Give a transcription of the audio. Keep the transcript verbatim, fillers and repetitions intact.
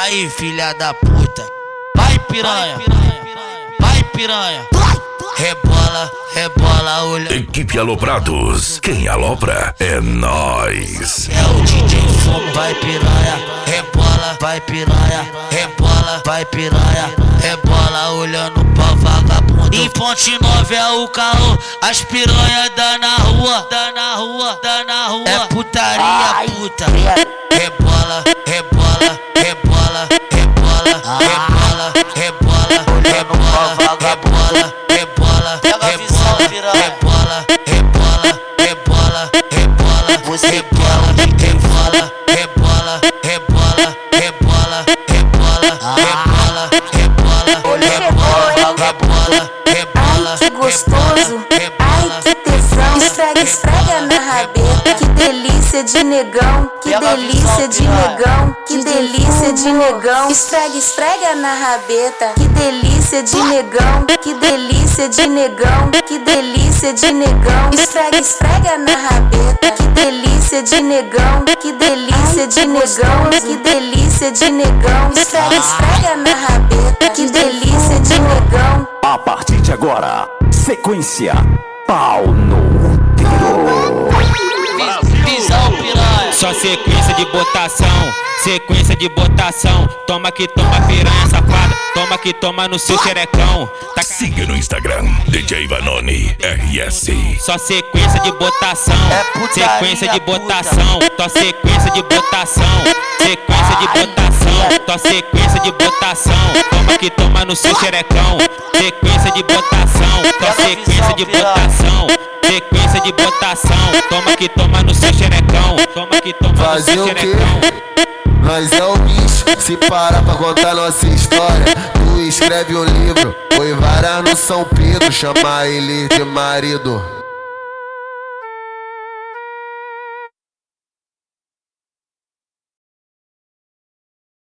Aí, filha da puta, vai piranha, vai piranha. Rebola, rebola, olha. Equipe Aloprados, quem alopra é nós. É o D J Fogo, vai piranha. Rebola, vai piranha. Rebola, vai piranha. Rebola, olhando pra vagabundo. Em Ponte Nova é o caô. As piranhas dá na rua, dá na rua, dá na rua. É putaria, puta. Rebola, rebola, rebola, rebola, rebola, rebola, rebola, rebola, rebola, rebola, rebola, rebola, rebola, rebola, você rebola, rebola, rebola, rebola, rebola, rebola, rebola, rebola, rebola, rebola. Ai, que gostoso, ai, que tesão. Esfrega, esfrega na rabeta. Que delícia de negão, que delícia de negão, que delícia de negão. Esfrega, esfrega na rabeta. Que delícia de negão, que delícia de negão, que delícia de negão. Esfrega, esfrega na rabeta. Que delícia de negão, que delícia de negão, que delícia de negão. Esfrega, esfrega na rabeta. Que delícia de negão. A partir de agora, sequência Pau no Útero. Visão piranha. Só sequência de botação, sequência de botação. Toma que toma piranha safada, toma que toma no seu xerecão. Tá... Siga no Instagram, D J Vanoni R S. Só sequência de botação, É putaria, sequência de botação. Só sequência de botação, sequência de botação. Só sequência de botação. Toma que toma no seu xerecão. Sequência de botação, só sequência de botação. Sequência de botação, toma que toma no seu xerecão. Toma que toma Fazer no seu o quê? xerecão. Nós é o bicho, se parar pra contar nossa história. Tu escreve um livro, oi vara no São Pedro, chama ele de marido.